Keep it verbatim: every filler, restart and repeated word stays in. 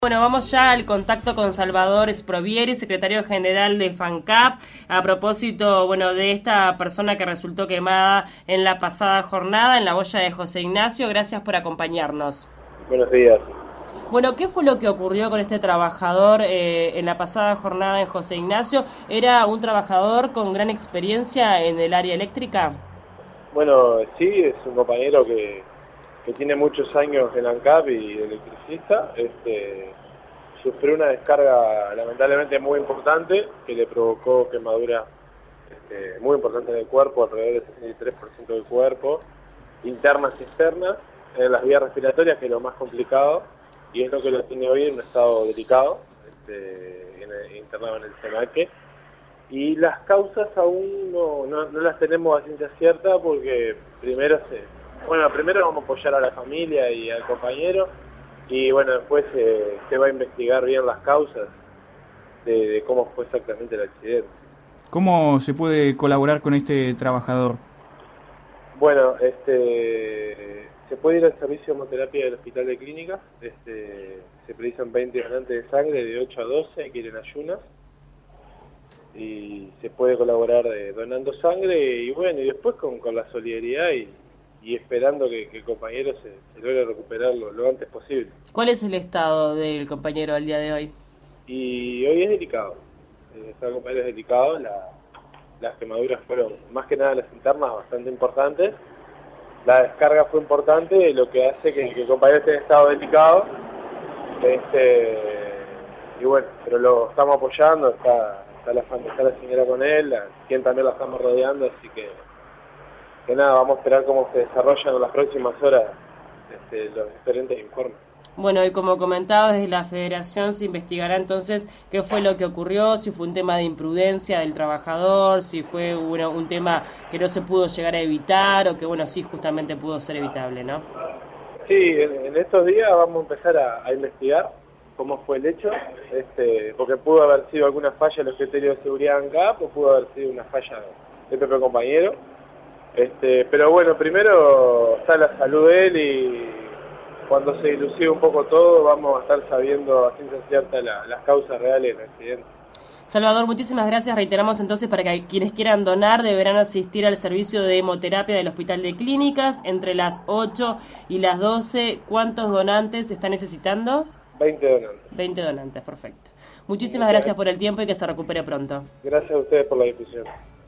Bueno, vamos ya al contacto con Salvador Sprovieri, secretario general de FANCAP, a propósito, bueno, de esta persona que resultó quemada en la pasada jornada en la boya de José Ignacio. Gracias por acompañarnos. Buenos días. Bueno, ¿qué fue lo que ocurrió con este trabajador eh, en la pasada jornada en José Ignacio? ¿Era un trabajador con gran experiencia en el área eléctrica? Bueno, sí, es un compañero que, que tiene muchos años en ANCAP y electricista. Este, sufrió una descarga lamentablemente muy importante que le provocó quemaduras este, muy importantes en el cuerpo, alrededor del sesenta y tres por ciento del cuerpo, internas y externas, en las vías respiratorias, que es lo más complicado, y es lo que lo tiene hoy en un estado delicado, este, en el, internado en el SENACE. Y las causas aún no, no, no las tenemos a ciencia cierta porque primero se, bueno, primero vamos a apoyar a la familia y al compañero y bueno, después eh, se va a investigar bien las causas de, de cómo fue exactamente el accidente. ¿Cómo se puede colaborar con este trabajador? Bueno, este, se puede ir al servicio de hemoterapia del Hospital de Clínicas, este, se precisan veinte donantes de sangre de ocho a doce, que quieren ayunas. Y se puede colaborar eh, donando sangre y bueno, y después con, con la solidaridad y, y esperando que, que el compañero se, se logre recuperar lo, lo antes posible. ¿Cuál es el estado del compañero al día de hoy? Y hoy es delicado, el estado del compañero es delicado, la, las quemaduras fueron más que nada las internas bastante importantes, la descarga fue importante, lo que hace que, que el compañero esté en estado delicado, este, y bueno, pero lo estamos apoyando, está... Está la, está la señora con él, a quien también la estamos rodeando, así que, que nada, vamos a esperar cómo se desarrollan en las próximas horas este, los diferentes informes. Bueno, y como comentaba, desde la Federación se investigará entonces qué fue lo que ocurrió, si fue un tema de imprudencia del trabajador, si fue bueno, un tema que no se pudo llegar a evitar o que, bueno, sí, justamente pudo ser evitable, ¿no? Sí, en, en estos días vamos a empezar a, a investigar cómo fue el hecho, este, porque pudo haber sido alguna falla en los criterios de seguridad en ANCAP o pudo haber sido una falla del propio compañero. Este, pero bueno, primero está la salud de él y cuando se dilucide un poco todo vamos a estar sabiendo a ciencia cierta la, las causas reales del accidente. Salvador, muchísimas gracias. Reiteramos entonces para que quienes quieran donar deberán asistir al servicio de hemoterapia del Hospital de Clínicas entre las ocho y las doce. ¿Cuántos donantes está necesitando? veinte donantes. veinte donantes, perfecto. Muchísimas gracias por el tiempo y que se recupere pronto. Gracias a ustedes por la difusión.